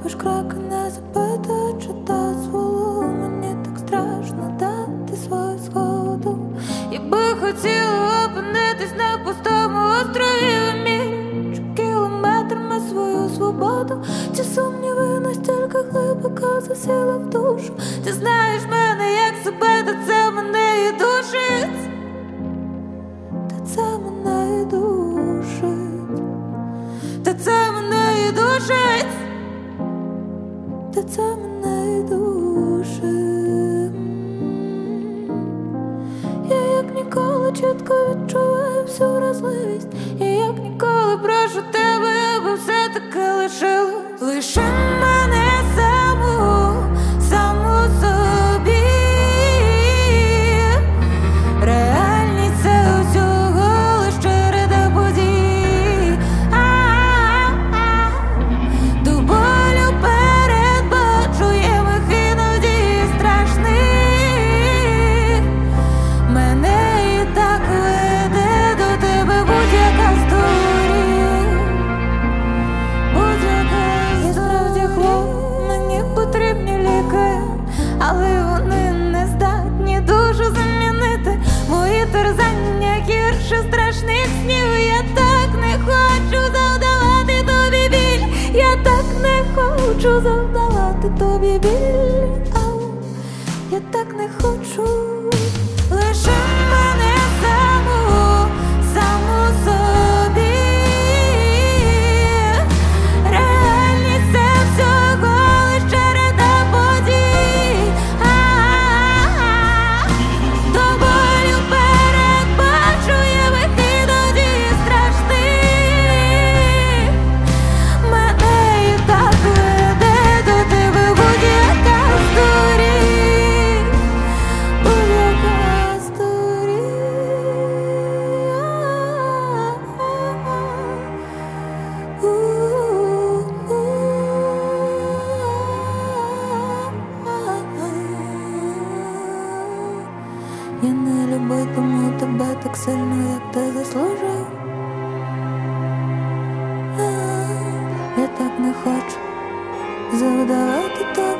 робиш кроки, не запитуй, чи дозволу. Мені так страшно дати свою згоду. Я би хотіла опинитись на пустому острові, вимірюючи кілометрами свою свободу. Ці сумніви настільки глибоко засіли в душу. Ти знаєш мене як себе, та це мене і душить. Та це мене і душить. Та це мене і душить. Та це мене і душить. Я як ніколи чітко відчуваю всю вразливість. Я як ніколи прошу тебе, аби все-таки лишилось. Лиши мене саму, саму собі. Реальність це усього лиш череда подій. До болю передбачуємих іноді страшних. Мене і так веде до тебе будь-яка сторінь. Будь-яка сторінь. Справді хлоп, мені потрібні ліки, але вони не здатні душу замінити. Мої терзання гірше страшних снів. Я так не хочу завдавати тобі біль. Я так не хочу завдавати тобі біль. Ау, я так не хочу. Лише мене саму, саму собі. Реальність це всього лиш череда подій. До болю передбачуємих іноді страшних. Мене і так веде до тебе будь-яка сторінь. Будь-яка сторінь. Я не любитиму тебе так сильно, як ти заслужив. Я так не хочу завдавати тобі